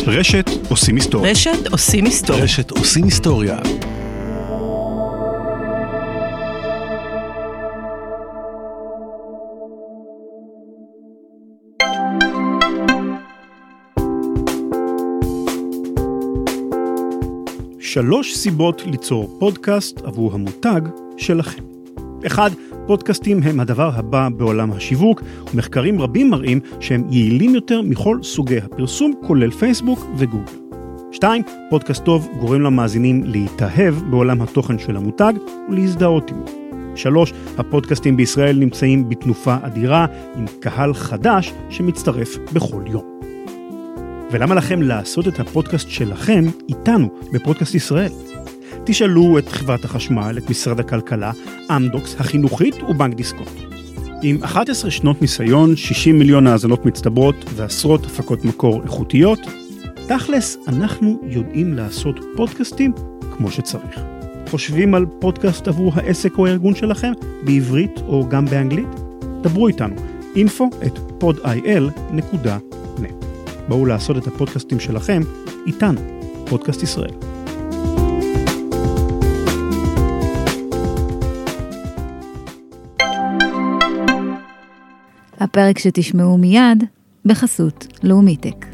רשת עושים היסטוריה. רשת עושים היסטוריה. רשת עושים היסטוריה. שלוש סיבות ליצור פודקאסט עבור המותג שלכם. 1. פודקאסטים הם הדבר הבא בעולם השיווק, ומחקרים רבים מראים שהם יעילים יותר מכל סוגי הפרסום, כולל פייסבוק וגוגל. 2. פודקאסט טוב גורם למאזינים להתאהב בעולם התוכן של המותג ולהזדהות עמו. 3. הפודקאסטים בישראל נמצאים בתנופה אדירה עם קהל חדש שמצטרף בכל יום. ולמה לכם לעשות את הפודקאסט שלכם איתנו בפודקאסט ישראל? תשאלו את חברת החשמל, את משרד הכלכלה, אמדוקס, החינוכית ובנק דיסקונט. עם 11 שנות ניסיון, 60 מיליון האזנות מצטברות ועשרות הפקות מקור איכותיות, תכלס אנחנו יודעים לעשות פודקאסטים כמו שצריך. חושבים על פודקאסט עבור העסק או הארגון שלכם, בעברית או גם באנגלית? דברו איתנו, info@podil.net. בואו לעשות את הפודקאסטים שלכם איתנו, פודקאסט ישראל. הפרק שתשמעו מיד בחסות לאומיטק.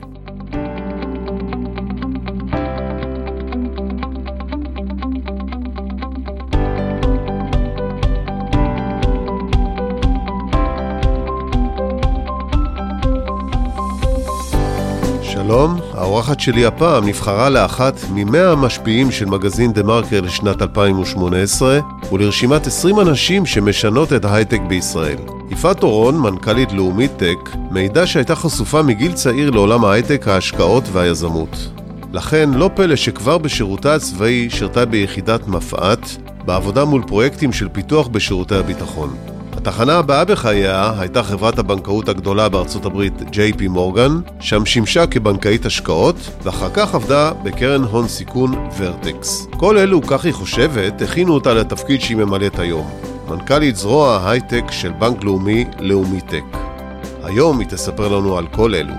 שלום, האורחת שלי הפעם נבחרה לאחת מ-100 המשפיעים של מגזין דה מרקר לשנת 2018 ולרשימת 20 אנשים שמשנות את ההייטק בישראל. יפעת אורון, מנכ"לית לאומיטק, מעידה שהייתה חשופה מגיל צעיר לעולם ההייטק, ההשקעות והיזמות. לכן לא פלא שכבר בשירותה הצבאי שירתה ביחידת מפעת, בעבודה מול פרויקטים של פיתוח בשירותי הביטחון. התחנה הבאה בחייה הייתה חברת הבנקאות הגדולה בארצות הברית JP מורגן, שם שימשה כבנקאית השקעות, ואחר כך עבדה בקרן הון סיכון ורטקס. כל אלו, כך היא חושבת, הכינו אותה לתפקיד שהיא ממלאת היום. מנכ"לית זרוע ההייטק של בנק לאומי, לאומיטק. היום היא תספר לנו על כל אלו.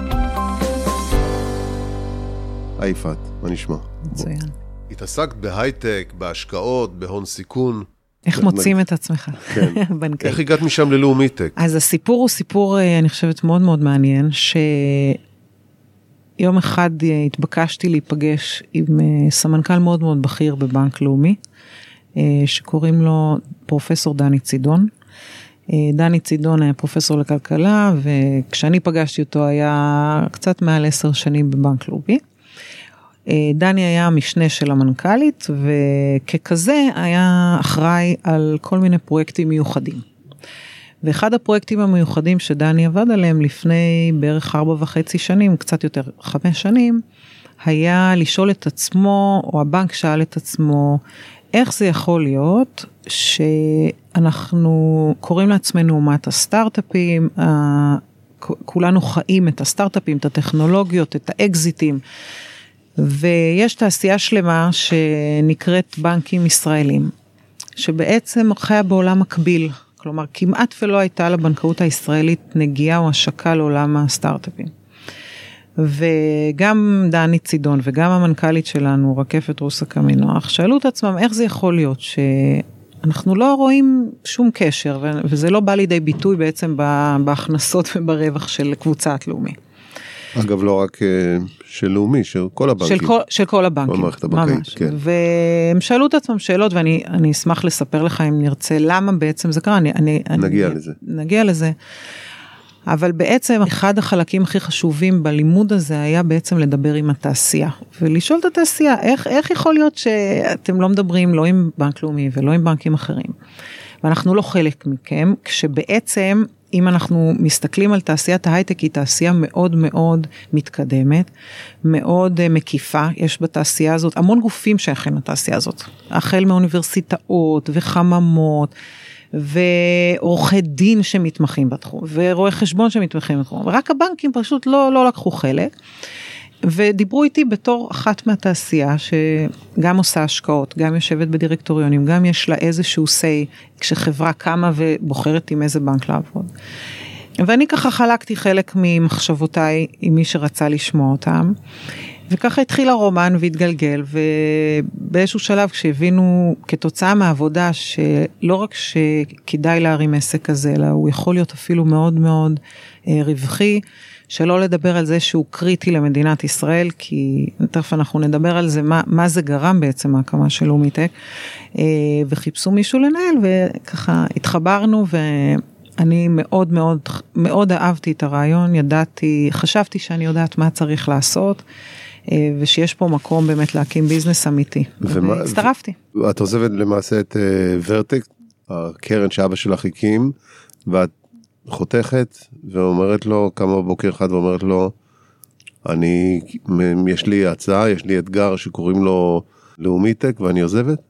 היי יפעת, מה נשמע? מצוין. התעסקת בהייטק, בהשקעות, בהון סיכון. איך מוצאים את עצמך? כן. איך הגעת משם ללאומיטק? אז הסיפור הוא סיפור, אני חושבת, מאוד מאוד מעניין, שיום אחד התבקשתי להיפגש עם סמנכ"ל מאוד מאוד בכיר בבנק לאומי, שקוראים לו פרופסור דני צידון. דני צידון היה פרופסור לכלכלה, וכשאני פגשתי אותו היה קצת מעל 10 שנים בבנק לאומי. דני היה המשנה של המנכ"לית, וככזה היה אחראי על כל מיני פרויקטים מיוחדים. ואחד הפרויקטים המיוחדים שדני עבד עליהם לפני בערך 4.5 שנים, קצת יותר 5 שנים, היה לשאול את עצמו, או הבנק שאל את עצמו, איך זה יכול להיות שאנחנו קוראים לעצמנו אומת הסטארט-אפים, כולנו חיים את הסטארט-אפים, את הטכנולוגיות, את האקזיטים, ויש תעשייה שלמה שנקראת בנקים ישראלים, שבעצם חיה בעולם מקביל, כלומר כמעט ולא הייתה לבנקאות הישראלית נגיעה או השקה לעולם הסטארט-אפים. וגם דני צידון וגם המנכ"לית שלנו, רקפת רוסה קמינוח, שאלו את עצמם איך זה יכול להיות שאנחנו לא רואים שום קשר, וזה לא בא לידי ביטוי בעצם בהכנסות וברווח של קבוצת לאומי. אגב, לא רק של לאומי, של כל הבנקים. של כל הבנקים. כל מערכת הבנקאית, כן. והם שאלו את עצמם שאלות, ואני אשמח לספר לך אם נרצה למה בעצם זה קרה. נגיע לזה. אבל בעצם אחד החלקים הכי חשובים בלימוד הזה היה בעצם לדבר עם התעשייה. ולשאול את התעשייה, איך יכול להיות שאתם לא מדברים לא עם בנק לאומי ולא עם בנקים אחרים. ואנחנו לא חלק מכם, כשבעצם אם אנחנו מסתכלים על תעשיית ההייטק, היא תעשייה מאוד מאוד מתקדמת, מאוד מקיפה, יש בתעשייה הזאת המון גופים שייכים לתעשייה הזאת, החל מאוניברסיטאות וחממות, ועורכי דין שמתמחים בתחום, ורואי חשבון שמתמחים בתחום, ורק הבנקים פשוט לא לקחו חלק, ודיברו איתי בתור אחת מהתעשייה, שגם עושה השקעות, גם יושבת בדירקטוריונים, גם יש לה איזשהו say, כשחברה קמה ובוחרת עם איזה בנק לעבוד. ואני ככה חלקתי חלק ממחשבותיי עם מי שרצה לשמוע אותם, וככה התחיל הרומן והתגלגל, ובאיזשהו שלב כשהבינו כתוצאה מהעבודה שלא רק שכדאי להרים עסק כזה, אלא הוא יכול להיות אפילו מאוד מאוד רווחי, שלא לדבר על זה שהוא קריטי למדינת ישראל, כי תכף אנחנו נדבר על זה, מה זה גרם בעצם ההקמה של לאומיטק, וחיפשו מישהו לנהל, וככה התחברנו, ואני מאוד מאוד מאוד אהבתי את הרעיון, חשבתי שאני יודעת מה צריך לעשות, ושיש פה מקום באמת להקים ביזנס אמיתי. והצטרפתי. את עוזבת למעשה את ורטק, הקרן שאבא שלך הקים, ואת חותכת ואומרת לו, קמה בבוקר אחד ואומרת לו, יש לי הצעה, יש לי אתגר שקוראים לו לאומיטק ואני עוזבת?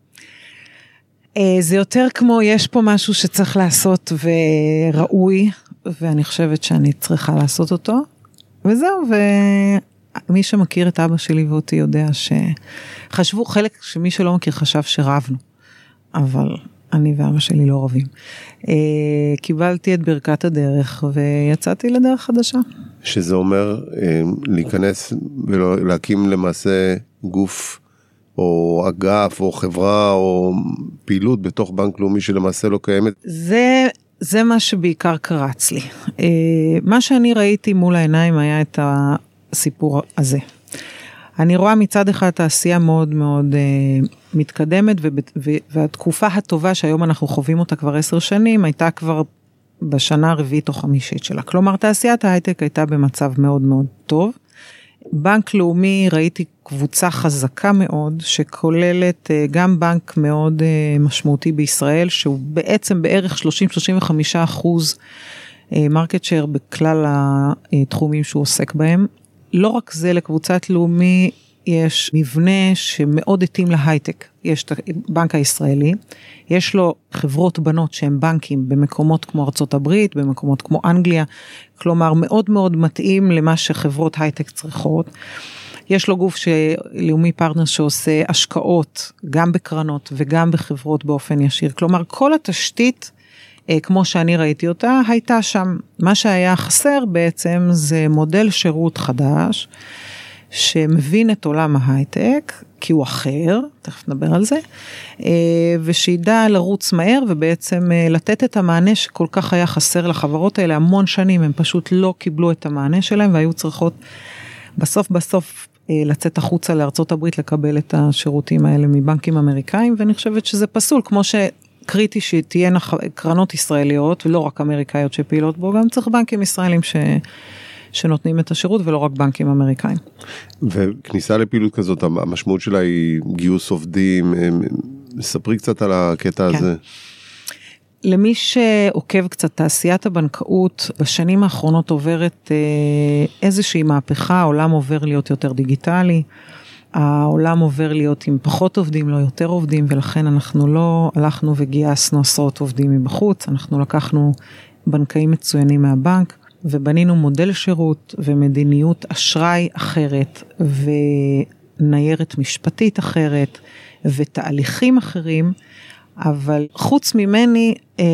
זה יותר כמו, יש פה משהו שצריך לעשות וראוי, ואני חושבת שאני צריכה לעשות אותו, וזהו, ומי שמכיר את אבא שלי ואותי יודע שחשבו, חלק שמי שלא מכיר חשב שרבנו, אבל אני ואבא שלי לא רבים. קיבלתי את ברכת הדרך ויצאתי לדרך חדשה. שזה אומר להיכנס ולהקים למעשה גוף או אגף או חברה או פעילות בתוך בנק לאומי שלמעשה לא קיימת? זה מה שבעיקר קרץ לי. מה שאני ראיתי מול העיניים היה את הסיפור הזה. אני רואה מצד אחד תעשייה מאוד מאוד מתקדמת, והתקופה הטובה שהיום אנחנו חווים אותה כבר 10 שנים, הייתה כבר בשנה הרביעית או חמישית שלה. כלומר, תעשיית ההייטק הייתה במצב מאוד מאוד טוב. בנק לאומי, ראיתי קבוצה חזקה מאוד, שכוללת גם בנק מאוד משמעותי בישראל, שהוא בעצם בערך 30-35% מרקט שייר בכלל התחומים שהוא עוסק בהם. לא רק זה, לקבוצת לאומי יש מבנה שמאוד התאים להייטק. יש את הבנק הישראלי, יש לו חברות בנות שהם בנקים במקומות כמו ארצות הברית, במקומות כמו אנגליה, כלומר מאוד מאוד מתאים למה שחברות הייטק צריכות. יש לו גוף לאומי פרטנר שעושה השקעות גם בקרנות וגם בחברות באופן ישיר. כלומר כל התשתית, כמו שאני ראיתי אותה, הייתה שם. מה שהיה חסר בעצם זה מודל שירות חדש, שמבין את עולם ההייטק, כי הוא אחר, תכף נדבר על זה, ושידע לרוץ מהר, ובעצם לתת את המענה שכל כך היה חסר לחברות האלה, המון שנים הם פשוט לא קיבלו את המענה שלהם, והיו צריכות בסוף לצאת החוצה לארצות הברית, לקבל את השירותים האלה מבנקים אמריקאים, ואני חושבת שזה פסול, כמו קריטי שתהיינה קרנות ישראליות, ולא רק אמריקאיות שפעילות בו, גם צריך בנקים ישראלים שנותנים את השירות, ולא רק בנקים אמריקאים. וכניסה לפעילות כזאת, המשמעות שלה היא גיוס עובדים, ספרי קצת על הקטע הזה. למי שעוקב קצת, תעשיית הבנקאות, בשנים האחרונות עוברת איזושהי מהפכה, העולם עובר להיות יותר דיגיטלי, העולם עובר להיות עם פחות עובדים, לא יותר עובדים, ולכן אנחנו לא הלכנו וגייסנו עשרות עובדים מבחוץ, אנחנו לקחנו בנקאים מצוינים מהבנק, ובנינו מודל שירות ומדיניות אשראי אחרת, וניירת משפטית אחרת, ותהליכים אחרים, אבל חוץ ממני,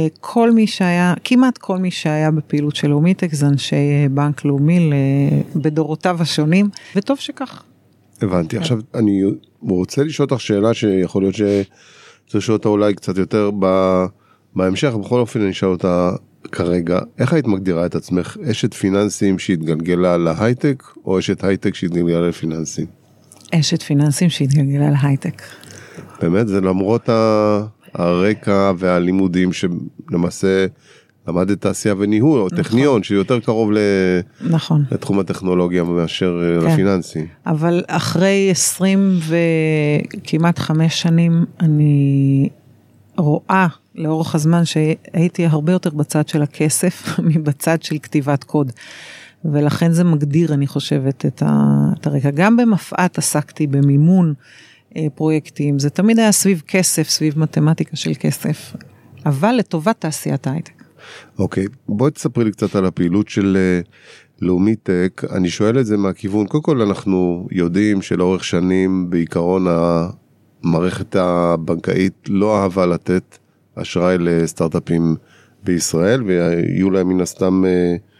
כמעט כל מי שהיה בפעילות של לאומיטק, זה אנשי בנק לאומי בדורותיו השונים, וטוב שכך. הבנתי. עכשיו, אני רוצה לשאול אותך שאלה שיכול להיות שצריך לשאול אותה אולי קצת יותר בהמשך, בכל אופן אני אשאל אותה כרגע. איך היית מגדירה את עצמך? אשת פיננסים שהתגלגלה להייטק, או אשת הייטק שהתגלגלה לפיננסים? אשת פיננסים שהתגלגלה להייטק. באמת, זה למרות הרקע והלימודים שלמעשה למדת תעשייה וניהול, או טכניון, שיותר קרוב לתחום הטכנולוגיה מאשר לפיננסים. אבל אחרי 20 וכמעט 5 שנים, אני רואה לאורך הזמן שהייתי הרבה יותר בצד של הכסף, מבצד של כתיבת קוד. ולכן זה מגדיר, אני חושבת, את הרקע. גם במפעת עסקתי במימון פרויקטים, זה תמיד היה סביב כסף, סביב מתמטיקה של כסף, אבל לטובת תעשיית ההייטק. אוקיי, בואי תספרי לי קצת על הפעילות של לאומיטק. אני שואל את זה מהכיוון, קודם כל אנחנו יודעים שלאורך שנים בעיקרון המערכת הבנקאית לא אהבה לתת אשראי לסטארט-אפים בישראל, ויהיו להם מן הסתם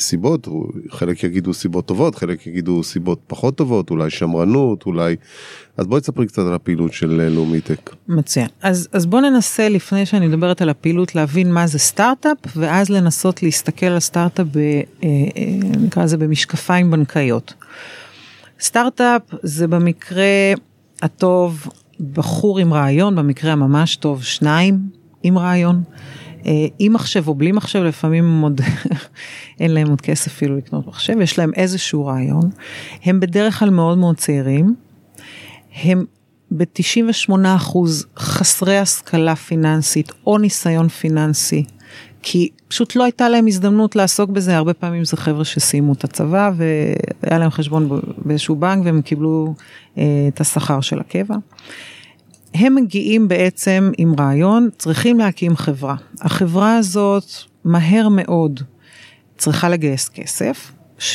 סיבות, חלק יגידו סיבות טובות, חלק יגידו סיבות פחות טובות, אולי שמרנות, אולי... אז בואי תספרי קצת על הפעילות של לאומיטק. מצוין. אז בוא ננסה, לפני שאני מדברת על הפעילות, להבין מה זה סטארט-אפ, ואז לנסות להסתכל על סטארט-אפ, נקרא לזה במשקפיים בנקאיות. סטארט-אפ זה במקרה הטוב, בחור עם רעיון, במקרה הממש טוב, 2 עם רעיון, עם מחשב או בלי מחשב, לפעמים עוד אין להם עוד כסף אפילו לקנות מחשב, יש להם איזשהו רעיון, הם בדרך כלל מאוד מאוד צעירים, הם ב-98% חסרי השכלה פיננסית או ניסיון פיננסי, כי פשוט לא הייתה להם הזדמנות לעסוק בזה, הרבה פעמים זה חבר'ה שסיימו את הצבא, והיה להם חשבון באיזשהו בנק, והם קיבלו את השכר של הקבע. הם מגיעים בעצם עם רעיון, צריכים להקים חברה. החברה הזאת מהר מאוד צריכה לגייס כסף,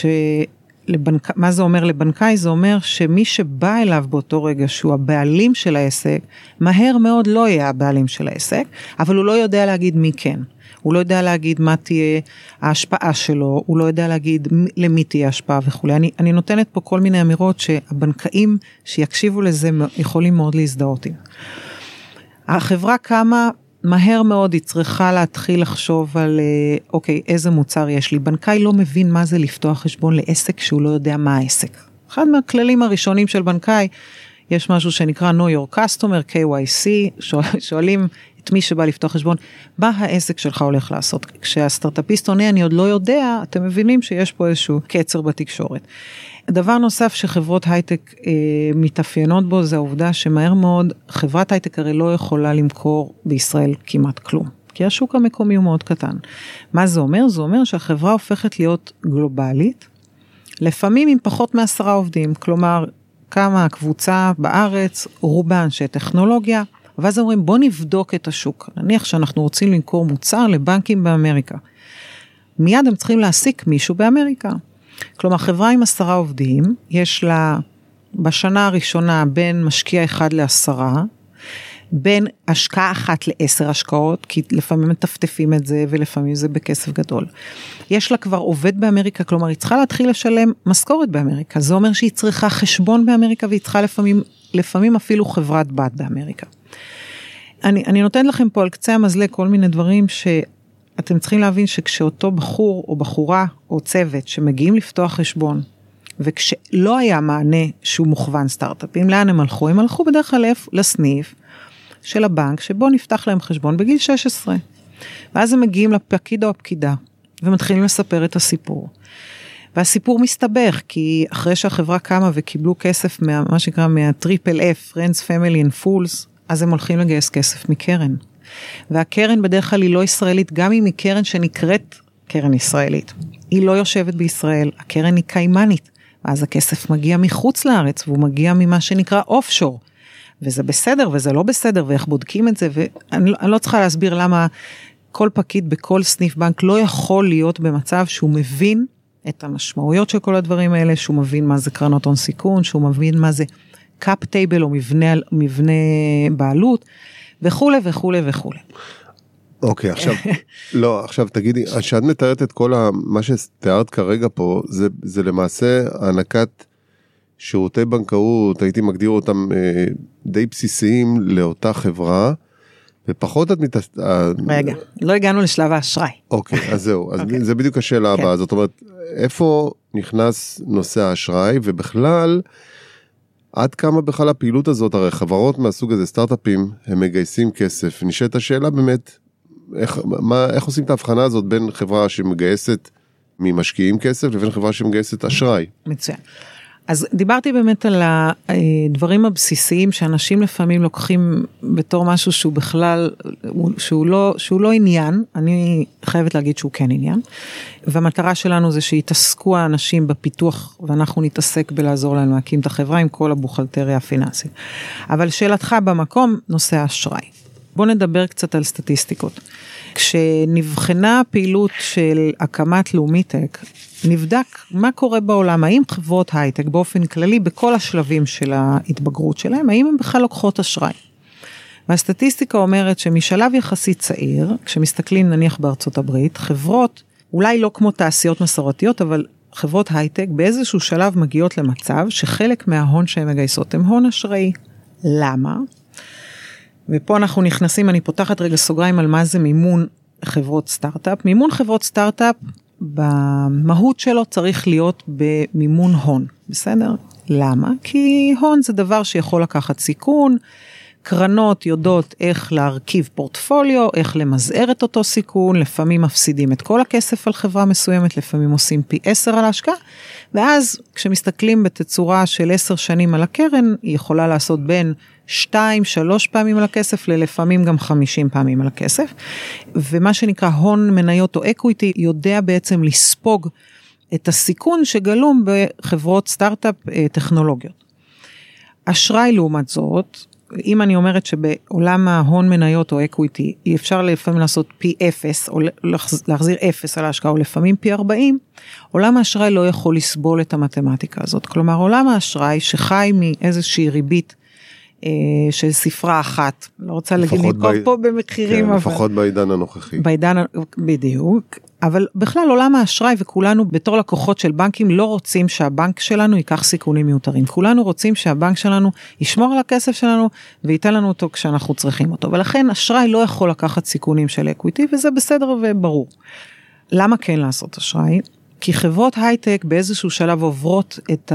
מה זה אומר לבנקאי? זה אומר שמי שבא אליו באותו רגע שהוא הבעלים של העסק, מהר מאוד לא יהיה הבעלים של העסק, אבל הוא לא יודע להגיד מי כן. הוא לא יודע להגיד מה תהיה ההשפעה שלו, הוא לא יודע להגיד למי תהיה ההשפעה וכו'. אני נותנת פה כל מיני אמירות שהבנקאים שיקשיבו לזה יכולים מאוד להזדהות עם. החברה קמה מהר מאוד, היא צריכה להתחיל לחשוב על, אוקיי, איזה מוצר יש לי. בנקאי לא מבין מה זה לפתוח חשבון לעסק שהוא לא יודע מה העסק. אחד מהכללים הראשונים של בנקאי, יש משהו שנקרא Know Your Customer, KYC, שואלים את מי שבא לפתוח חשבון, מה העסק שלך הולך לעשות? כשהסטארט-אפיסט עונה, אני עוד לא יודע, אתם מבינים שיש פה איזשהו קצר בתקשורת. דבר נוסף שחברות הייטק מתאפיינות בו, זה העובדה שמהר מאוד, חברת הייטק הרי לא יכולה למכור בישראל כמעט כלום, כי השוק המקומי הוא מאוד קטן. מה זה אומר? זה אומר שהחברה הופכת להיות גלובלית, לפעמים עם פחות מ10 עובדים, כלומר, כמה הקבוצה בארץ, רובה אנשי טכנולוגיה, ואז אומרים, בוא נבדוק את השוק. נניח שאנחנו רוצים למכור מוצר לבנקים באמריקה. מיד הם צריכים להעסיק מישהו באמריקה. כלומר, חברה עם 10 עובדים, יש לה בשנה הראשונה בין משקיע 1 ל10, בין השקעה 1 ל10 השקעות, כי לפעמים מטפטפים את זה, ולפעמים זה בכסף גדול. יש לה כבר עובד באמריקה, כלומר, היא צריכה להתחיל לשלם משכורת באמריקה. זה אומר שהיא צריכה חשבון באמריקה, והיא צריכה לפעמים אפילו חברת בת באמריקה. אני נותן לכם פה על קצה המזלג כל מיני דברים שאתם צריכים להבין שכשאותו בחור או בחורה או צוות שמגיעים לפתוח חשבון, וכשלא היה מענה שהוא מוכוון סטארט-אפים, לאן הם הלכו? הם הלכו בדרך כלל לסניף של הבנק, שבו נפתח להם חשבון בגיל 16. ואז הם מגיעים לפקיד או הפקידה, ומתחילים לספר את הסיפור. והסיפור מסתבך, כי אחרי שהחברה קמה וקיבלו כסף מה שנקרא מה-Triple F, Friends, Family and Fools, אז הם הולכים לגייס כסף מקרן. והקרן בדרך כלל היא לא ישראלית, גם אם היא קרן שנקראת קרן ישראלית. היא לא יושבת בישראל, הקרן היא קיימנית, ואז הכסף מגיע מחוץ לארץ, והוא מגיע ממה שנקרא אופשור. וזה בסדר וזה לא בסדר, ואיך בודקים את זה, ואני לא צריכה להסביר למה כל פקיד בכל סניף בנק לא יכול להיות במצב שהוא מבין את המשמעויות של כל הדברים האלה, שהוא מבין מה זה קרנות הון סיכון, שהוא מבין מה זה קאפ טייבל או מבנה בעלות, וכו' וכו' וכו'. אוקיי, עכשיו תגידי, שאת מתארת את כל מה שתיארת כרגע פה, זה למעשה הענקת שירותי בנקאות, הייתי מגדיר אותם די בסיסיים לאותה חברה, ופחות רגע, לא הגענו לשלב האשראי. אוקיי, אז זהו, אז זה בדיוק השאלה הבאה, זאת אומרת, איפה נכנס נושא האשראי, ובכלל, עד כמה בכלל הפעילות הזאת, הרי חברות מהסוג הזה, סטארט-אפים, הם מגייסים כסף, נשאלת השאלה באמת, איך עושים את ההבחנה הזאת בין חברה שמגייסת ממשקיעים כסף, לבין חברה שמגייסת אשראי? מצוין. אז דיברתי באמת על הדברים הבסיסיים שאנשים לפעמים לוקחים בתור משהו שהוא בכלל, שהוא לא עניין, אני חייבת להגיד שהוא כן עניין, והמטרה שלנו זה שיתעסקו האנשים בפיתוח, ואנחנו נתעסק בלעזור להם להקים את החברה עם כל הבוכלטריה הפיננסית. אבל שאלתך במקום, נושא האשראי. בוא נדבר קצת על סטטיסטיקות. כשנבחנה הפעילות של הקמת לאומיטק, נבדק מה קורה בעולם, האם חברות הייטק באופן כללי, בכל השלבים של ההתבגרות שלהם, האם הם בכלל לוקחות אשראי. והסטטיסטיקה אומרת שמשלב יחסית צעיר, כשמסתכלים נניח בארצות הברית, חברות אולי לא כמו תעשיות מסורתיות, אבל חברות הייטק באיזשהו שלב מגיעות למצב שחלק מההון שהן מגייסות הם הון אשראי. למה? ופה אנחנו נכנסים, אני פותחת רגע סוגריים על מה זה מימון חברות סטארט-אפ. מימון חברות סטארט-אפ במהות שלו צריך להיות במימון הון, בסדר? למה? כי הון זה דבר שיכול לקחת סיכון, קרנות יודעות איך להרכיב פורטפוליו, איך למזער את אותו סיכון, לפעמים מפסידים את כל הכסף על חברה מסוימת, לפעמים עושים פי 10 על ההשקעה, ואז כשמסתכלים בתצורה של 10 שנים על הקרן, היא יכולה לעשות בין 2-3 פעמים על הכסף, ללפעמים גם 50 פעמים על הכסף, ומה שנקרא הון מניות או אקוויטי, יודע בעצם לספוג את הסיכון שגלום בחברות סטארט-אפ טכנולוגיות. אשראי לעומת זאת, אם אני אומרת שבעולם ההון מניות או אקוויטי, אי אפשר לפעמים לעשות פי 0, או להחזיר 0 על ההשקעה, או לפעמים פי 40, עולם האשראי לא יכול לסבול את המתמטיקה הזאת. כלומר, עולם האשראי שחי מאיזושהי ריבית, של ספרה אחת, לא רוצה להגיד נתקוף פה במחירים, כן, לפחות בעידן הנוכחי. בעידן, בדיוק, אבל בכלל עולם האשראי וכולנו בתור לקוחות של בנקים לא רוצים שהבנק שלנו ייקח סיכונים מיותרים, כולנו רוצים שהבנק שלנו ישמור על הכסף שלנו וייתן לנו אותו כשאנחנו צריכים אותו, ולכן אשראי לא יכול לקחת סיכונים של אקוויטי וזה בסדר וברור. למה כן לעשות אשראי? כי חברות הייטק באיזשהו שלב עוברות את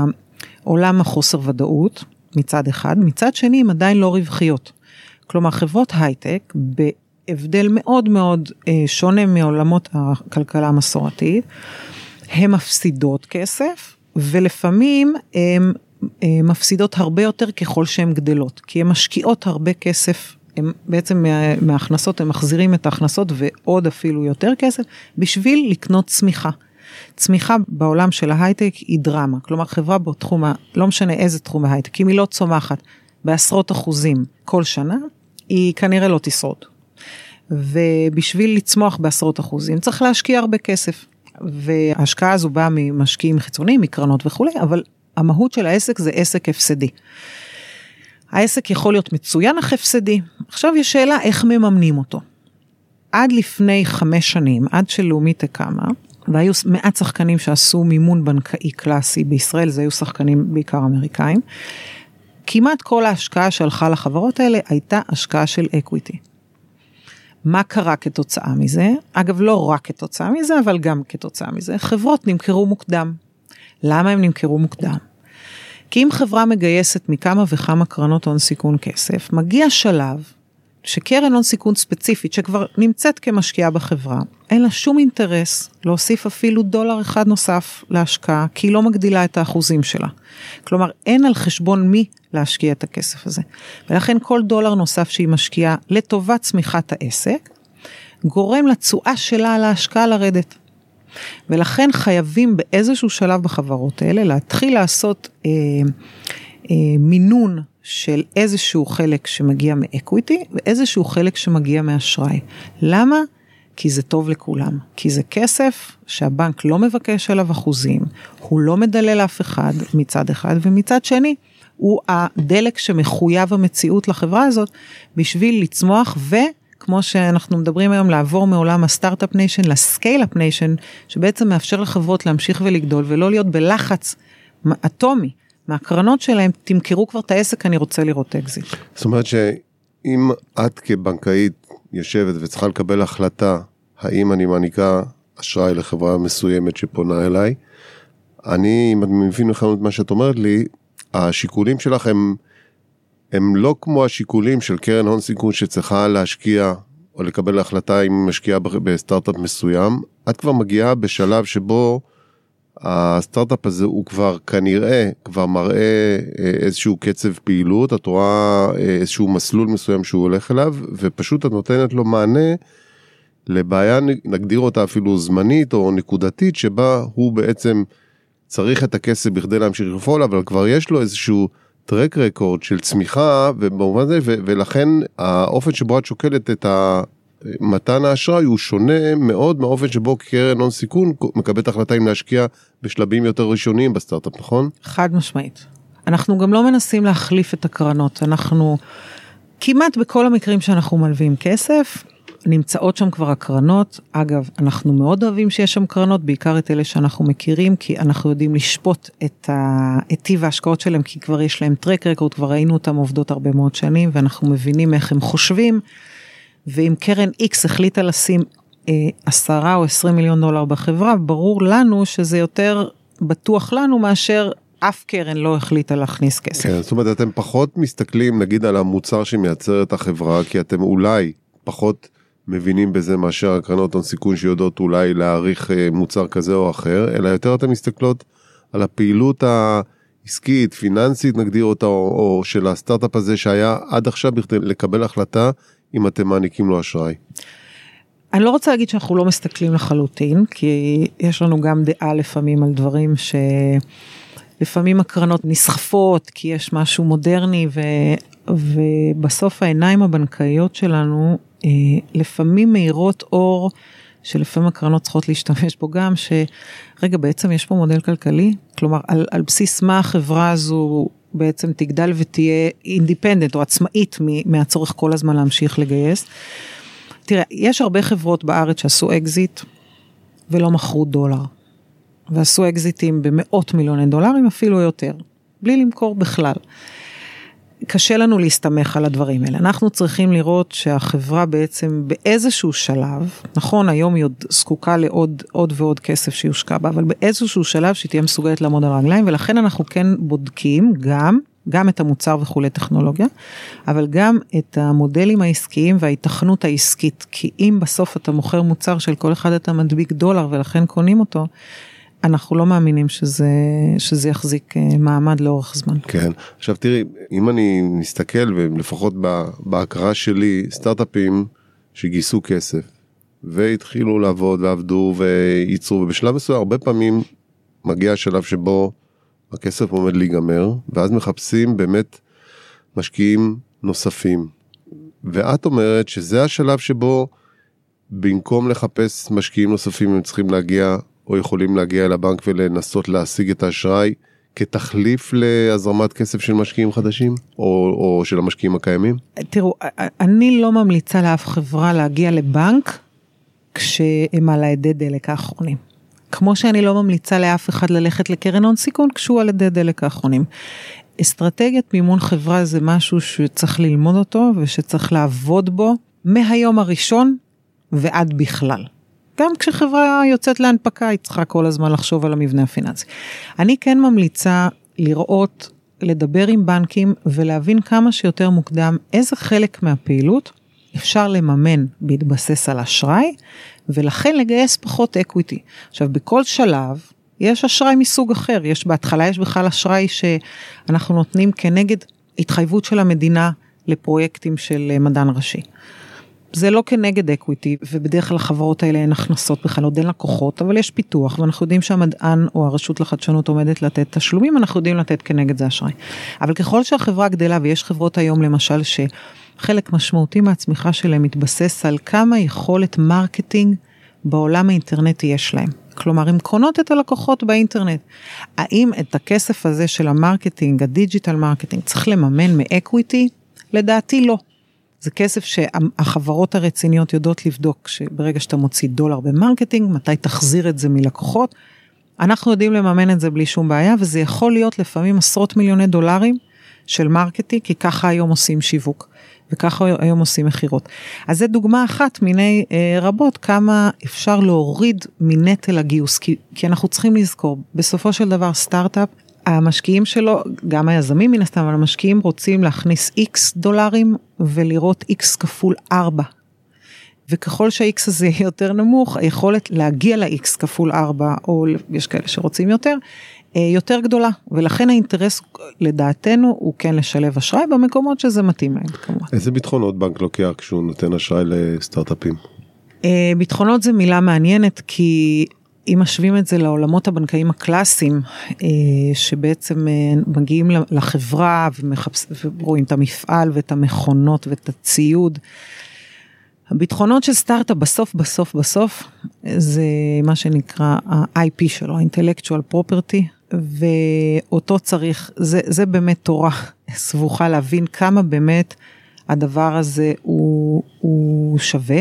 העולם החוסר ודאות, מצד אחד, מצד שני הם עדיין לא רווחיות. כלומר, חברות הייטק, בהבדל מאוד מאוד שונה מעולמות הכלכלה המסורתית, הן מפסידות כסף, ולפעמים הן מפסידות הרבה יותר ככל שהן גדלות, כי הן משקיעות הרבה כסף, הם בעצם מההכנסות, הם מחזירים את ההכנסות ועוד אפילו יותר כסף, בשביל לקנות צמיחה. צמיחה בעולם של ההייטק היא דרמה, כלומר חברה בתחום, לא משנה איזה תחום בהייטק, אם היא לא צומחת בעשרות אחוזים כל שנה, היא כנראה לא תשרוד. ובשביל לצמוח בעשרות אחוזים, צריך להשקיע הרבה כסף. וההשקעה הזו באה ממשקיעים חיצוניים, מקרנות וכו', אבל המהות של העסק זה עסק הפסדי. העסק יכול להיות מצוין אך הפסדי. עכשיו יש שאלה איך מממנים אותו. עד לפני 5 שנים, עד שלאומית קמה, והיו מעט שחקנים שעשו מימון בנקאי קלאסי בישראל, זה היו שחקנים בעיקר אמריקאים, כמעט כל ההשקעה שהלכה לחברות האלה הייתה השקעה של אקוויטי. מה קרה כתוצאה מזה? אגב, לא רק כתוצאה מזה, אבל גם כתוצאה מזה. חברות נמכרו מוקדם. למה הם נמכרו מוקדם? כי אם חברה מגייסת מכמה וכמה קרנות הון סיכון כסף, מגיע שלב שקרן הון סיכון ספציפית, שכבר נמצאת כמשקיעה בחברה, אין לה שום אינטרס להוסיף אפילו $1 נוסף להשקעה, כי היא לא מגדילה את האחוזים שלה. כלומר, אין על חשבון מי להשקיע את הכסף הזה. ולכן כל $1 נוסף שהיא משקיעה לטובת צמיחת העסק, גורם לתשואה שלה על ההשקעה לרדת. ולכן חייבים באיזשהו שלב בחברות האלה, להתחיל לעשות מינון של איזשהו חלק שמגיע מאקוויטי, ואיזשהו חלק שמגיע מאשראי. למה? כי זה טוב לכולם. כי זה כסף שהבנק לא מבקש עליו אחוזים, הוא לא מדלל לאף אחד מצד אחד, ומצד שני, הוא הדלק שמחויב המציאות לחברה הזאת, בשביל לצמוח, וכמו שאנחנו מדברים היום, לעבור מעולם הסטארט-אפ ניישן לסקייל-אפ ניישן, שבעצם מאפשר לחברות להמשיך ולגדול, ולא להיות בלחץ אטומי, מהקרנות שלהם, תמכרו כבר את העסק, אני רוצה לראות אקזיט. זאת אומרת שאם את כבנקאית יושבת וצריכה לקבל החלטה, האם אני מעניקה אשראי לחברה מסוימת שפונה אליי, אם אני מבין לכם את מה שאת אומרת לי, השיקולים שלך הם לא כמו השיקולים של קרן הון סיכון שצריכה להשקיע, או לקבל החלטה אם משקיעה בסטארט-אפ מסוים, את כבר מגיעה בשלב שבו, הסטארט-אפ הזה הוא כבר כנראה, כבר מראה איזשהו קצב פעילות, את רואה איזשהו מסלול מסוים שהוא הולך אליו, ופשוט את נותנת לו מענה לבעיה, נגדיר אותה אפילו זמנית או נקודתית, שבה הוא בעצם צריך את הכסף בכדי להמשיך לפעול, אבל כבר יש לו איזשהו טרק רקורד של צמיחה, ובמובן זה, ולכן האופן שבו את שוקלת את מתן האשראי הוא שונה מאוד מהאופן שבו קרן הון סיכון מקבלת החלטה אם להשקיע בשלבים יותר ראשוניים בסטארט-אפ, נכון? חד משמעית. אנחנו גם לא מנסים להחליף את הקרנות, אנחנו כמעט בכל המקרים שאנחנו מלווים כסף, נמצאות שם כבר הקרנות, אגב, אנחנו מאוד אוהבים שיש שם קרנות, בעיקר את אלה שאנחנו מכירים, כי אנחנו יודעים לשפוט את טיב ההשקעות שלהם, כי כבר יש להם טרק רקורד, כבר ראינו אותם עובדות הרבה מאוד שנים, ואנחנו מבינים איך הם חושבים, ואם קרן X החליטה לשים 10 או 20 מיליון דולר בחברה, ברור לנו שזה יותר בטוח לנו מאשר אף קרן לא החליטה להכניס כסף. כן, זאת אומרת, אתם פחות מסתכלים, נגיד, על המוצר שמייצר את החברה, כי אתם אולי פחות מבינים בזה מאשר הקרנות הון סיכון שיודעות אולי להעריך מוצר כזה או אחר, אלא יותר אתם מסתכלות על הפעילות העסקית, פיננסית, נגדיר אותה, או של הסטארט-אפ הזה שהיה עד עכשיו בכדי לקבל החלטה אם אתם מעניקים לו אשראי. אני לא רוצה להגיד שאנחנו לא מסתכלים לחלוטין, כי יש לנו גם דעה לפעמים על דברים לפעמים הקרנות נסחפות, כי יש משהו מודרני, ובסוף העיניים הבנקאיות שלנו, לפעמים מאירות אור, שלפעמים הקרנות צריכות להשתמש בו גם, שרגע, בעצם יש פה מודל כלכלי, כלומר, על בסיס מה החברה הזו בעצם תגדל ותהיה אינדיפנדנט, או עצמאית מהצורך כל הזמן להמשיך לגייס. תראה, יש הרבה חברות בארץ שעשו אקזיט, ולא מכרו דולר. ועשו אקזיטים במאות מיליוני דולרים, אפילו יותר, בלי למכור בכלל. קשה לנו להסתמך על הדברים האלה. אנחנו צריכים לראות שהחברה בעצם באיזשהו שלב, נכון, היום היא עוד זקוקה לעוד ועוד כסף שיושקע בה, אבל באיזשהו שלב שהיא תהיה מסוגלת לעמוד על הרגליים, ולכן אנחנו כן בודקים גם את המוצר וכולי טכנולוגיה, אבל גם את המודלים העסקיים וההיתכנות העסקית, כי אם בסוף אתה מוכר מוצר של כל אחד אתה מדביק דולר ולכן קונים אותו, אנחנו לא מאמינים שזה יחזיק מעמד לאורך זמן. כן, עכשיו תראי, אם אני מסתכל ולפחות בהכרה שלי, סטארט-אפים שגייסו כסף והתחילו לעבוד ועבדו וייצרו, ובשלב מסוים הרבה פעמים מגיע השלב שבו הכסף עומד להיגמר, ואז מחפשים באמת משקיעים נוספים. ואת אומרת שזה השלב שבו במקום לחפש משקיעים נוספים הם צריכים להגיע או יכולים להגיע אל הבנק ולנסות להשיג את האשראי כתחליף להזרמת כסף של משקיעים חדשים או של המשקיעים הקיימים? תראו, אני לא ממליצה לאף חברה להגיע לבנק כשהם על הידי דלק האחרונים. כמו שאני לא ממליצה לאף אחד ללכת לקרן הון סיכון כשהוא על ידי דלק האחרונים. אסטרטגיית מימון חברה זה משהו שצריך ללמוד אותו ושצריך לעבוד בו מהיום הראשון ועד בכלל. גם כשחברה יוצאת להנפקה, היא צריכה כל הזמן לחשוב על המבנה הפיננסי. אני כן ממליצה לראות, לדבר עם בנקים, ולהבין כמה שיותר מוקדם, איזה חלק מהפעילות אפשר לממן בהתבסס על אשראי, ולכן לגייס פחות אקוויטי. עכשיו, בכל שלב, יש אשראי מסוג אחר. בהתחלה יש בכלל אשראי שאנחנו נותנים כנגד התחייבות של המדינה לפרויקטים של מדען ראשי. זה לא כנגד אקוויטי, ובדרך כלל החברות האלה הן הכנסות בכלל, עוד אין לקוחות, אבל יש פיתוח, ואנחנו יודעים שהמדען או הרשות לחדשנות עומדת לתת תשלומים, אנחנו יודעים לתת כנגד זה אשראי. אבל ככל שהחברה גדלה, ויש חברות היום למשל, שחלק משמעותי מהצמיחה שלהם מתבסס על כמה יכולת מרקטינג בעולם האינטרנטי יש להם. כלומר, הן קונות את הלקוחות באינטרנט. האם את הכסף הזה של המרקטינג, הדיג'יטל מרקטינג, צריך לממן מאקוויטי? לדעתי לא. זה כסף שהחברות הרציניות יודעות לבדוק, שברגע שאתה מוציא דולר במרקטינג, מתי תחזיר את זה מלקוחות. אנחנו יודעים לממן את זה בלי שום בעיה, וזה יכול להיות לפעמים עשרות מיליוני דולרים של מרקטינג, כי ככה היום עושים שיווק, וככה היום עושים מחירות. אז זה דוגמה אחת מיני רבות, כמה אפשר להוריד מנטל הגיוס, כי אנחנו צריכים לזכור, בסופו של דבר סטארט-אפ, המשקיעים שלו, גם היזמים מן הסתם, אבל המשקיעים רוצים להכניס X דולרים ולראות X כפול 4. וככל שה-X הזה יותר נמוך, היכולת להגיע ל-X כפול 4, או יש כאלה שרוצים יותר גדולה. ולכן האינטרס לדעתנו הוא כן לשלב אשראי במקומות שזה מתאים להם כמובן. איזה ביטחונות בנק לוקח כשהוא נותן אשראי לסטארט-אפים? ביטחונות זה מילה מעניינת, כי אם משווים את זה לעולמות הבנקאים הקלאסיים, שבעצם מגיעים לחברה ורואים את המפעל ואת המכונות ואת הציוד, הביטחונות של סטארט-אפ בסוף, זה מה שנקרא ה-IP שלו, ה-Intellectual Property, ואותו צריך, זה באמת תורה סבוכה להבין כמה באמת הדבר הזה הוא הוא שווה.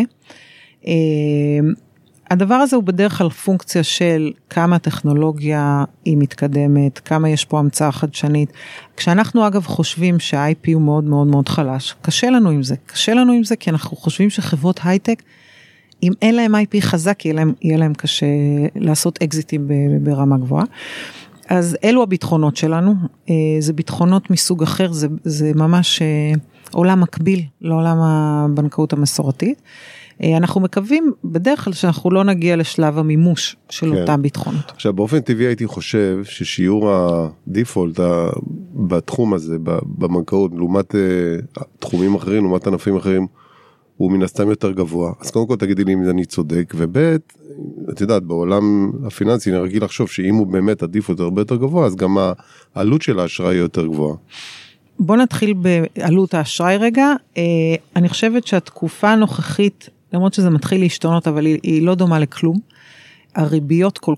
הדבר הזה הוא בדרך כלל פונקציה של כמה הטכנולוגיה היא מתקדמת, כמה יש פה המצאה חדשנית. כשאנחנו אגב חושבים שה-IP הוא מאוד מאוד מאוד חלש, קשה לנו עם זה כי אנחנו חושבים שחברות הייטק, אם אין להם IP חזק, יהיה להם קשה לעשות אקזיטים ברמה גבוהה. אז אלו הביטחונות שלנו, זה ביטחונות מסוג אחר, זה ממש עולם מקביל לעולם הבנקאות המסורתית. אנחנו מקווים בדרך כלל שאנחנו לא נגיע לשלב המימוש של אותם ביטחונות. עכשיו באופן טבעי הייתי חושב ששיעור הדיפולט בתחום הזה, בבנקאות, לעומת תחומים אחרים, לעומת ענפים אחרים, הוא מן הסתם יותר גבוה. אז קודם כל תגידי לי אם אני צודק, ובית, את יודעת, בעולם הפיננסי אני רגיל לחשוב שאם הוא באמת הדיפולט הרבה יותר גבוה, אז גם העלות של האשראי היא יותר גבוהה. בוא נתחיל בעלות האשראי רגע. אני חושבת שהתקופה הנוכחית, למרות שזה מתחיל להשתנות, אבל היא לא דומה לכלום. הריביות כל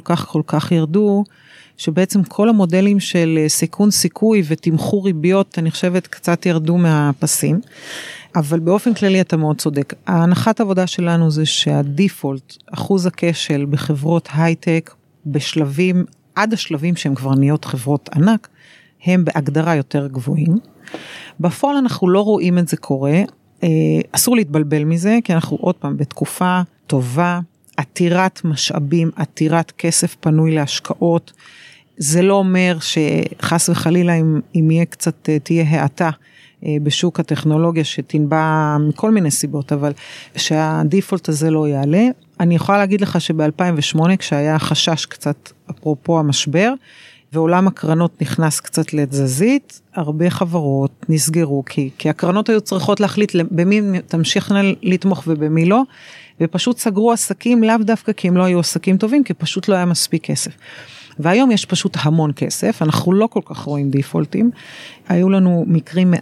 כך ירדו, שבעצם כל המודלים של סיכון סיכוי ותמחור ריביות, אני חושבת קצת ירדו מהפסים. אבל באופן כללי אתה מאוד צודק. ההנחת העבודה שלנו זה שהדיפולט, אחוז הכשל בחברות הייטק, בשלבים, עד השלבים שהם כבר נהיות חברות ענק, הם בהגדרה יותר גבוהים. בפועל אנחנו לא רואים את זה קורה, אסור להתבלבל מזה, כי אנחנו עוד פעם בתקופה טובה, עתירת משאבים, עתירת כסף פנוי להשקעות, זה לא אומר שחס וחלילה אם יהיה קצת, תהיה העתה בשוק הטכנולוגיה שתנבע מכל מיני סיבות, אבל שהדיפולט הזה לא יעלה. אני יכולה להגיד לך שב-2008 כשהיה חשש קצת אפרופו המשבר, ועולם הקרנות נכנס קצת לתזזית, הרבה חברות נסגרו, כי הקרנות היו צריכות להחליט במי תמשיכנה לתמוך ובמי לא, ופשוט סגרו עסקים לאו דווקא כי הם לא היו עסקים טובים, כי פשוט לא היה מספיק כסף. והיום יש פשוט המון כסף, אנחנו לא כל כך רואים דיפולטים, היו לנו מקרים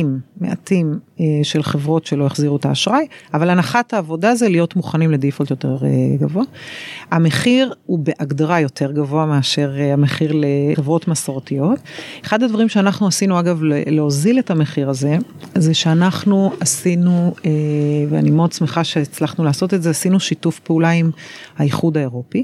מעטים של חברות שלא החזירו את האשראי, אבל הנחת העבודה זה להיות מוכנים לדיפולט יותר גבוה. המחיר הוא בהגדרה יותר גבוה מאשר המחיר לחברות מסורתיות. אחד הדברים שאנחנו עשינו אגב להוזיל את המחיר הזה, זה שאנחנו עשינו, ואני מאוד שמחה שהצלחנו לעשות את זה, עשינו שיתוף פעולה עם האיחוד האירופי,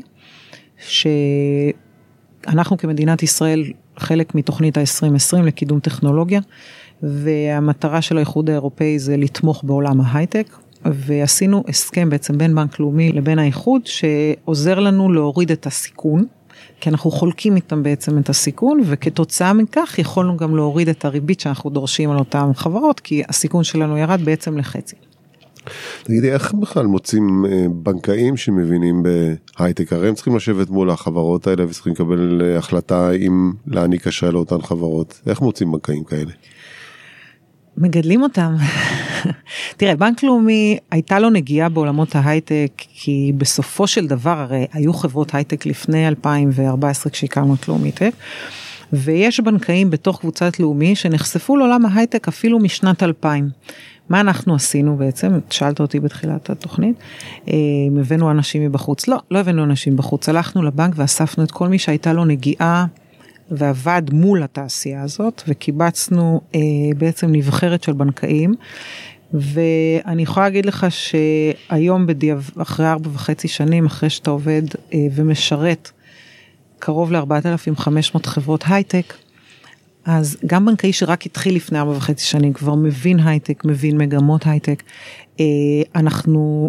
אנחנו כמדינת ישראל חלק מתוכנית ה-2020 לקידום טכנולוגיה, והמטרה של האיחוד האירופאי זה לתמוך בעולם ההייטק, ועשינו הסכם בעצם בין בנק לאומי לבין האיחוד, שעוזר לנו להוריד את הסיכון, כי אנחנו חולקים איתם בעצם את הסיכון, וכתוצאה מכך יכולנו גם להוריד את הריבית שאנחנו דורשים על אותן חברות, כי הסיכון שלנו ירד בעצם לחצי. תגידי, איך בכלל מוצאים בנקאים שמבינים בהייטק? הרי הם צריכים לשבת מול החברות האלה וצריכים לקבל החלטה אם להעניק אשראי לאותן חברות. איך מוצאים בנקאים כאלה? מגדלים אותם. תראה, בנק לאומי הייתה לו נגיעה בעולמות ההייטק, כי בסופו של דבר הרי היו חברות הייטק לפני 2014 כשהקמנו את לאומיטק, ויש בנקאים בתוך קבוצת לאומי שנחשפו לעולם ההייטק אפילו משנת 2000. מה אנחנו עשינו בעצם? שאלת אותי בתחילת התוכנית, הבאנו אנשים מבחוץ. לא הבאנו אנשים בחוץ, הלכנו לבנק ואספנו את כל מי שהייתה לו נגיעה ועבד מול התעשייה הזאת, וקיבצנו בעצם נבחרת של בנקאים, ואני יכולה להגיד לך שהיום אחרי 4.5 שנים, אחרי שאתה עובד ומשרת קרוב ל-4,500 חברות הייטק, אז גם בנקאי שרק התחיל לפני 4.5 שנים, כבר מבין הייטק, מבין מגמות הייטק, אנחנו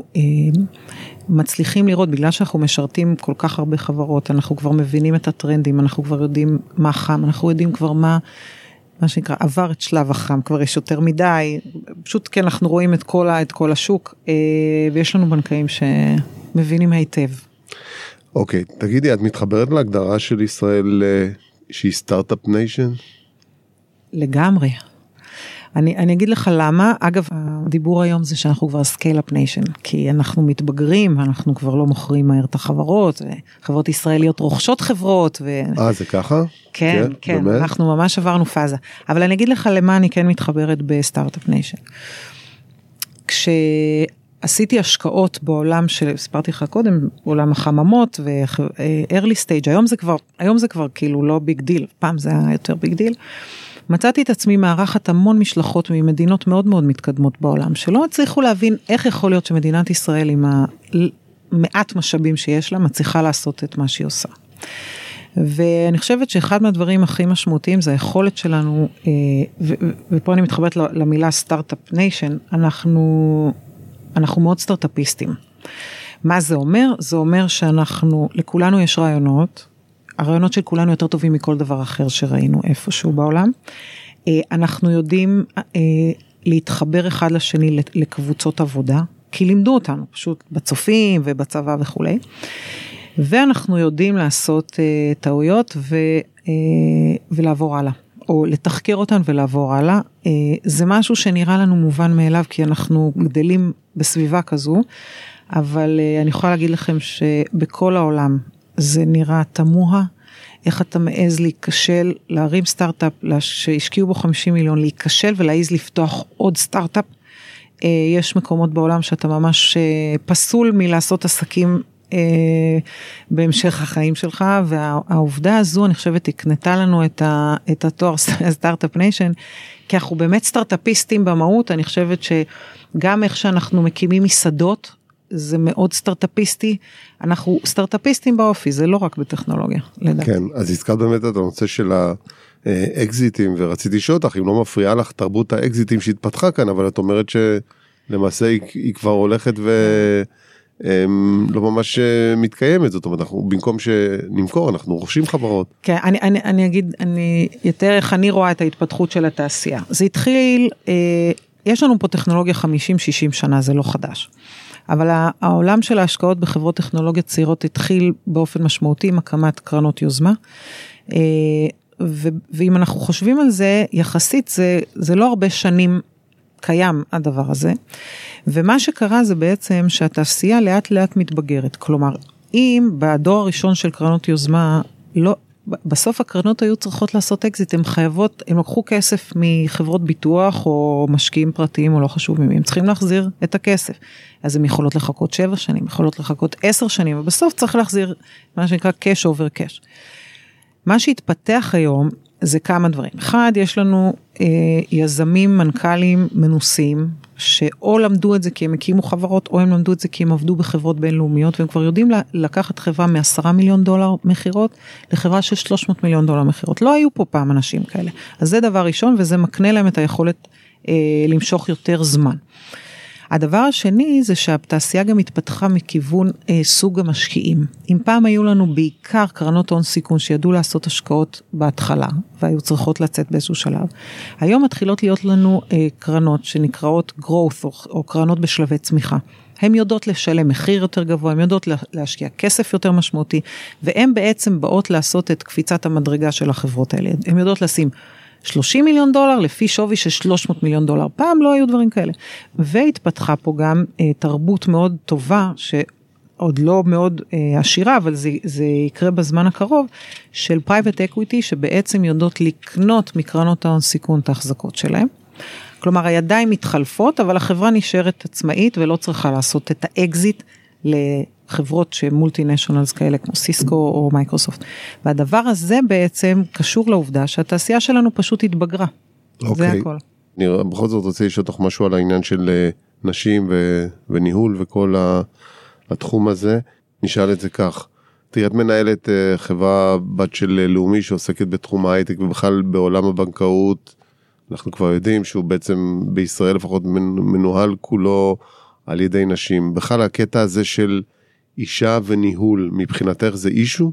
מצליחים לראות, בגלל שאנחנו משרתים כל כך הרבה חברות, אנחנו כבר מבינים את הטרנדים, אנחנו כבר יודעים מה חם, אנחנו יודעים כבר מה שנקרא, עבר את שלב החם, כבר יש יותר מדי, פשוט כן, אנחנו רואים את כל השוק, ויש לנו בנקאים שמבינים היטב. אוקיי, תגידי, את מתחברת להגדרה של ישראל שהיא סטארט-אפ ניישן? לגמרי. אני אגיד לך למה, אגב, הדיבור היום זה שאנחנו כבר סקייל-אפ ניישן, כי אנחנו מתבגרים, אנחנו כבר לא מוכרים מהר את החברות, וחברות ישראליות רוכשות חברות. זה ככה? כן, כן, אנחנו ממש עברנו פאזה. אבל אני אגיד לך למה אני כן מתחברת בסטארט-אפ ניישן. כשעשיתי השקעות בעולם סיפרתי לך קודם, בעולם החממות ו-early stage, היום זה כבר כאילו לא ביג דיל, פעם זה היה יותר ביג דיל, מצאתי את עצמי מארחת המון משלחות ממדינות מאוד מאוד מתקדמות בעולם, שלא הצליחו להבין איך יכול להיות שמדינת ישראל עם המעט משאבים שיש לה, מצליחה לעשות את מה שהיא עושה. ואני חושבת שאחד מהדברים הכי משמעותיים זה היכולת שלנו, ופה אני מתחברת למילה סטארט-אפ ניישן, אנחנו מאוד סטארט-אפיסטים. מה זה אומר? זה אומר לכולנו יש רעיונות, הרעיונות של כולנו יותר טובים מכל דבר אחר שראינו איפשהו בעולם. אנחנו יודעים להתחבר אחד לשני לקבוצות עבודה, כי לימדו אותנו פשוט בצופים ובצבא וכו'. ואנחנו יודעים לעשות טעויות ולעבור הלאה, או לתחקר אותן ולעבור הלאה. זה משהו שנראה לנו מובן מאליו, כי אנחנו גדלים בסביבה כזו, אבל אני יכולה להגיד לכם שבכל העולם זה נראה תמוה, איך אתה מעז להיכשל, להרים סטארט-אפ, שהשקיעו בו 50 מיליון, להיכשל ולהעז לפתוח עוד סטארט-אפ. יש מקומות בעולם שאתה ממש פסול מלעשות עסקים בהמשך החיים שלך, והעובדה הזו אני חושבת הקנתה לנו את התואר סטארט-אפ ניישן, כי אנחנו באמת סטארט-אפיסטים במהות. אני חושבת שגם איך שאנחנו מקימים מסעדות, זה מאוד סטארט-אפיסטי, אנחנו סטארט-אפיסטים באופי, זה לא רק בטכנולוגיה, לדעת. כן, אז הזכרת באמת את הנושא של האקזיטים, ורציתי לשאול אותך, אם לא מפריעה לך תרבות האקזיטים שהתפתחה כאן, אבל את אומרת שלמעשה היא כבר הולכת לא ממש מתקיימת, זאת אומרת, אנחנו במקום שנמכור, אנחנו רוכשים חברות. כן, אני אגיד, יותר איך אני רואה את ההתפתחות של התעשייה. זה התחיל, יש לנו פה טכנולוגיה 50-60 שנה, זה לא חדש. אבל העולם של ההשקעות בחברות טכנולוגיות צעירות התחיל באופן משמעותי עם הקמת קרנות יוזמה, ואם אנחנו חושבים על זה, יחסית זה לא הרבה שנים קיים הדבר הזה, ומה שקרה זה בעצם שהתעשייה לאט לאט מתבגרת, כלומר, אם בדור הראשון של קרנות יוזמה, בסוף הקרנות היו צריכות לעשות אקזיט, הם לקחו כסף מחברות ביטוח, או משקיעים פרטיים, או לא חשוב ממי, הם צריכים להחזיר את הכסף, אז הם יכולות לחכות 7 שנים, יכולות לחכות 10 שנים, ובסוף צריך להחזיר מה שנקרא cash over cash. מה שהתפתח היום, זה כמה דברים. אחד, יש לנו יזמים, מנכ"לים מנוסים, שאו למדו את זה כי הם הקימו חברות, או הם למדו את זה כי הם עבדו בחברות בינלאומיות, והם כבר יודעים לקחת חברה מ$10 מיליון מחירות, לחברה של $300 מיליון מחירות. לא היו פה פעם אנשים כאלה. אז זה דבר ראשון, וזה מקנה להם את היכולת למשוך יותר זמן. הדבר השני זה שהתעשייה גם התפתחה מכיוון סוג המשקיעים. אם פעם היו לנו בעיקר קרנות הון סיכון שידעו לעשות השקעות בהתחלה, והיו צריכות לצאת באיזשהו שלב, היום מתחילות להיות לנו קרנות שנקראות growth או קרנות בשלבי צמיחה. הן יודעות לשלם מחיר יותר גבוה, הן יודעות להשקיע כסף יותר משמעותי, והן בעצם באות לעשות את קפיצת המדרגה של החברות האלה. הן יודעות לשים $30 מיליון לפי שווי של $300 מיליון. פעם לא היו דברים כאלה. והתפתחה פה גם תרבות מאוד טובה, שעוד לא מאוד עשירה, אבל זה יקרה בזמן הקרוב, של private equity, שבעצם יודעות לקנות מקרנות ההון סיכון את ההחזקות שלהם. כלומר, הידיים מתחלפות, אבל החברה נשארת עצמאית, ולא צריכה לעשות את האקזיט לחברות שמולטי-נשיונלס כאלה, כמו סיסקו או מייקרוסופט. והדבר הזה בעצם קשור לעובדה שהתעשייה שלנו פשוט התבגרה. זה הכל. אני בכל זאת רוצה לשאול אותך משהו על העניין של נשים וניהול וכל התחום הזה. נשאל את זה כך. תראי, את מנהלת חברה בת של לאומי שעוסקת בתחום ההייטק ובכלל בעולם הבנקאות. אנחנו כבר יודעים שהוא בעצם בישראל לפחות מנוהל כולו על ידי נשים. בכלל הקטע הזה של אישה וניהול, מבחינתך זה אישו?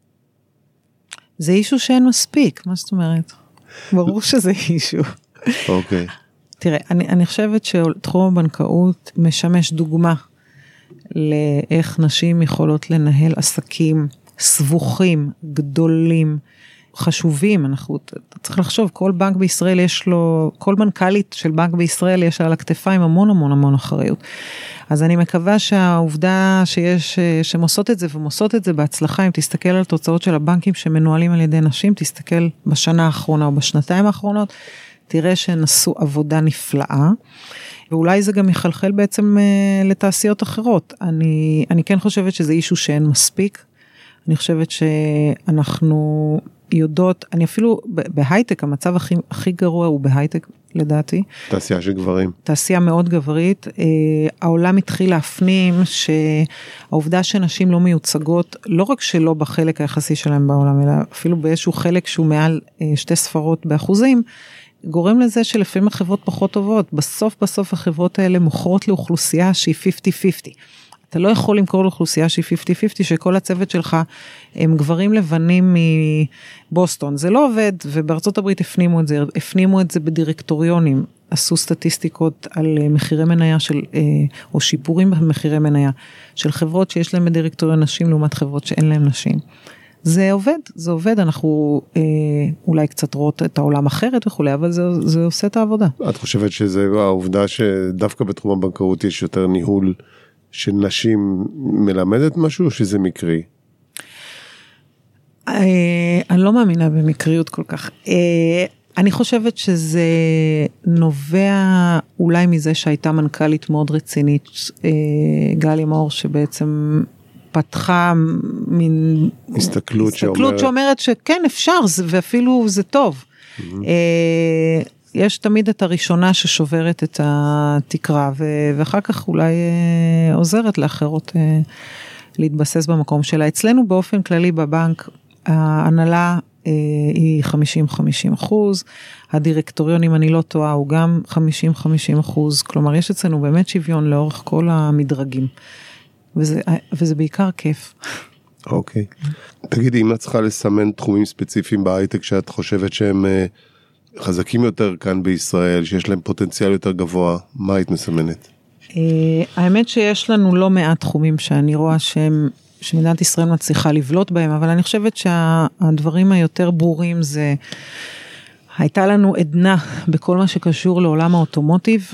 זה אישו שאין מספיק, מה זאת אומרת? ברור שזה אישו. אוקיי. תראה, אני חושבת שתחום הבנקאות משמש דוגמה לאיך נשים יכולות לנהל עסקים סבוכים, גדולים, חשובים. צריך לחשוב, כל בנק בישראל יש לו, כל מנכ"לית של בנק בישראל יש על הכתפיים המון המון המון אחריות. אז אני מקווה שהעובדה שהן עושות את זה ומוסות את זה בהצלחה, אם תסתכל על תוצאות של הבנקים שמנוהלים על ידי נשים, תסתכל בשנה האחרונה או בשנתיים האחרונות, תראה שהן עשו עבודה נפלאה, ואולי זה גם יחלחל בעצם לתעשיות אחרות. אני כן חושבת שזה אישו שאין מספיק, אני חושבת שאנחנו יודעות, אני אפילו בהייטק, המצב הכי גרוע הוא בהייטק, לדעתי. תעשייה של גברים. תעשייה מאוד גברית. העולם התחיל להפנים שהעובדה שנשים לא מיוצגות, לא רק שלא בחלק היחסי שלהם בעולם, אלא אפילו באיזשהו חלק שהוא מעל 2 ספרות באחוזים, גורם לזה שלפעמים החברות פחות טובות. בסוף החברות האלה מוכרות לאוכלוסייה שהיא 50-50. אתה לא יכול למכור לאוכלוסייה שהיא 50-50, שכל הצוות שלך הם גברים לבנים מבוסטון. זה לא עובד, ובארצות הברית הפנימו את זה בדירקטוריונים, עשו סטטיסטיקות על מחירי מניה או שיפורים במחירי מניה, של חברות שיש להם בדירקטוריון נשים, לעומת חברות שאין להם נשים. זה עובד, אנחנו אולי קצת רואות את העולם אחרת וכולי, אבל זה עושה את העבודה. את חושבת שזה העובדה שדווקא בתחום הבנקאות יש יותר ניהול של נשים מלמדת משהו, או שזה מקרי? אני לא מאמינה במקריות כל כך. אני חושבת שזה נובע אולי מזה שהייתה מנכ"לית מאוד רצינית, גלי מאור, שבעצם פתחה מין הסתכלות שאומרת שכן אפשר, ואפילו זה טוב. יש תמיד את הראשונה ששוברת את התקרה, ואחר כך אולי עוזרת לאחרות להתבסס במקום שלה. אצלנו באופן כללי בבנק, ההנהלה היא 50-50%, הדירקטוריון, אם אני לא טועה, הוא גם 50-50%, כלומר יש אצלנו באמת שוויון לאורך כל המדרגים, וזה בעיקר כיף. אוקיי. תגידי, אם את צריכה לסמן תחומים ספציפיים בהייטק שאת חושבת שהם חזקים יותר כאן בישראל, שיש להם פוטנציאל יותר גבוה, מה היית מסמנת? האמת שיש לנו לא מעט תחומים שאני רואה שמדינת ישראל מצליחה לבלוט בהם, אבל אני חושבת שהדברים היותר ברורים זה, הייתה לנו עדנה בכל מה שקשור לעולם האוטומוטיב,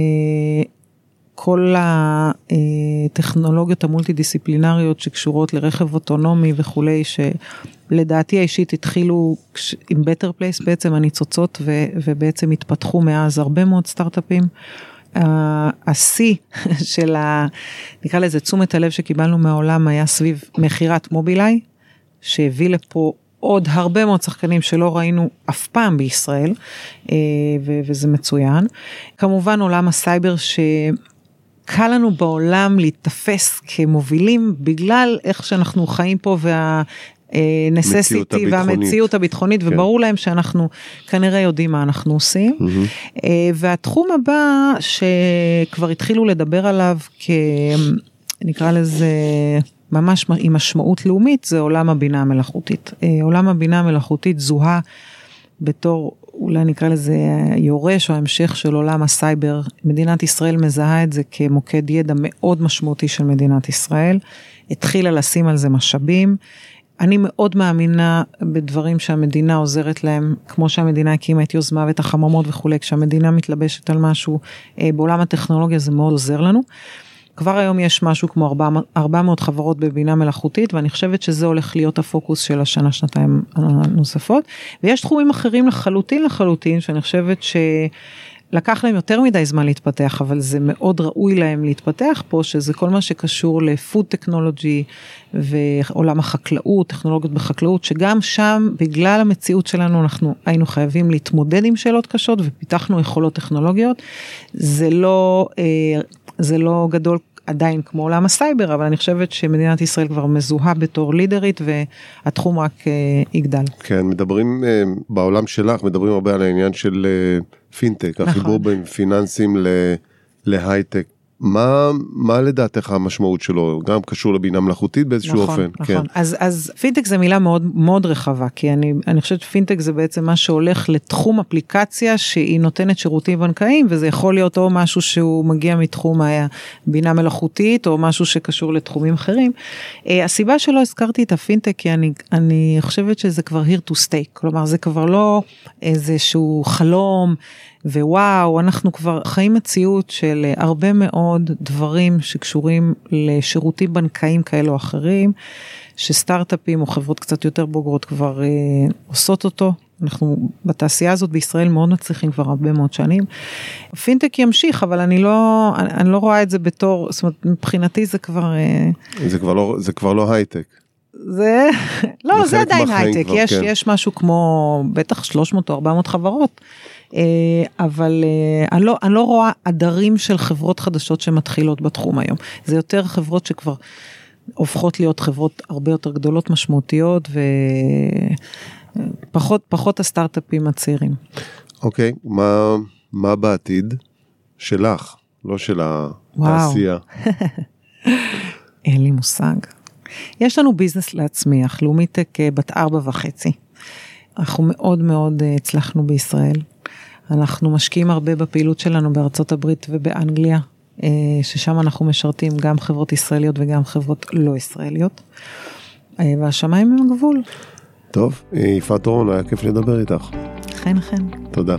כל הטכנולוגיות המולטי-דיסציפלינריות שקשורות לרכב אוטונומי וכולי, שלדעתי האישית התחילו עם Better Place בעצם הניצוצות, ובעצם התפתחו מאז הרבה מאוד סטארט-אפים. השיא של נקרא לזה תשומת הלב שקיבלנו מהעולם היה סביב מחירת מובילאיי, שהביא לפה עוד הרבה מאוד שחקנים שלא ראינו אף פעם בישראל, וזה מצוין. כמובן עולם הסייבר קל לנו בעולם להתאפס כמובילים, בגלל איך שאנחנו חיים פה והנססיטי והמציאות הביטחונית, וברור להם שאנחנו כנראה יודעים מה אנחנו עושים. והתחום הבא שכבר התחילו לדבר עליו, נקרא לזה ממש עם משמעות לאומית, זה עולם הבינה המלאכותית. עולם הבינה המלאכותית זוהה בתור, אולי נקרא לזה יורש או המשך של עולם הסייבר. מדינת ישראל מזהה את זה כמוקד ידע מאוד משמעותי של מדינת ישראל, התחילה לשים על זה משאבים. אני מאוד מאמינה בדברים שהמדינה עוזרת להם, כמו שהמדינה הקימה את יוזמה ואת החממות וכו', כשהמדינה מתלבשת על משהו, בעולם הטכנולוגיה זה מאוד עוזר לנו. כבר היום יש משהו כמו 400 חברות בבינה מלאכותית, ואני חושבת שזה הולך להיות הפוקוס של השנה, שנתיים הנוספות, ויש תחומים אחרים לחלוטין, שאני חושבת שלקח להם יותר מדי זמן להתפתח, אבל זה מאוד ראוי להם להתפתח פה, שזה כל מה שקשור לפוד טכנולוגי, ועולם החקלאות, טכנולוגיות בחקלאות, שגם שם, בגלל המציאות שלנו, אנחנו היינו חייבים להתמודד עם שאלות קשות, ופיתחנו יכולות טכנולוגיות, זה לא גדול עדיין כמו עולם הסייבר, אבל אני חושבת שמדינת ישראל כבר מזוהה בתור לידרית, והתחום רק יגדל. כן, מדברים בעולם שלך, מדברים הרבה על העניין של פינטק, החיבור בין פיננסים להייטק. מה לדעתך המשמעות שלו? גם קשור לבינה מלאכותית באיזשהו אופן. נכון. אז פינטק זה מילה מאוד, מאוד רחבה, כי אני חושבת שפינטק זה בעצם מה שהולך לתחום אפליקציה שהיא נותנת שירותים בנקאיים, וזה יכול להיות או משהו שהוא מגיע מתחום הבינה מלאכותית, או משהו שקשור לתחומים אחרים. הסיבה שלא הזכרתי את הפינטק, כי אני חושבת שזה כבר here to stay, כלומר זה כבר לא איזשהו חלום, ווואו, אנחנו כבר חיים מציאות של הרבה מאוד דברים שקשורים לשירותים בנקאיים כאלה או אחרים, שסטארט-אפים או חברות קצת יותר בוגרות כבר עושות אותו. אנחנו בתעשייה הזאת בישראל מאוד מצליחים כבר הרבה מאוד שנים. פינטק ימשיך, אבל אני לא רואה את זה בתור, זאת אומרת, מבחינתי זה כבר... זה כבר לא הייטק. זה, לא, זה עדיין הייטק, יש משהו כמו בטח 300 או 400 חברות, אבל אני לא רואה עדרים של חברות חדשות שמתחילות בתחום היום, זה יותר חברות שכבר הופכות להיות חברות הרבה יותר גדולות, משמעותיות, ופחות הסטארט-אפים הצעירים. אוקיי, מה בעתיד שלך, לא של התעשייה? אין לי מושג. יש לנו ביזנס להצמיח, לאומיטק בת 4.5. אנחנו מאוד מאוד הצלחנו בישראל. אנחנו משקיעים הרבה בפעילות שלנו בארצות הברית ובאנגליה, ששם אנחנו משרתים גם חברות ישראליות וגם חברות לא ישראליות. והשמיים הם הגבול. טוב, יפעת אורון, היה כיף לדבר איתך. אכן. תודה.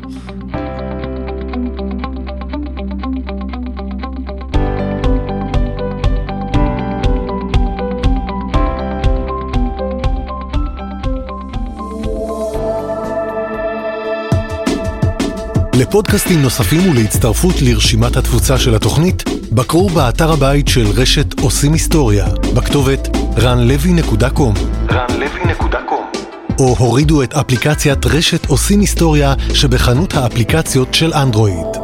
לפודקאסטים נוספים ולהצטרפות לרשימת התפוצה של התוכנית, בקרו באתר הבית של רשת עושים היסטוריה, בכתובת ranlevy.com או הורידו את אפליקציית רשת עושים היסטוריה שבחנות האפליקציות של אנדרואיד.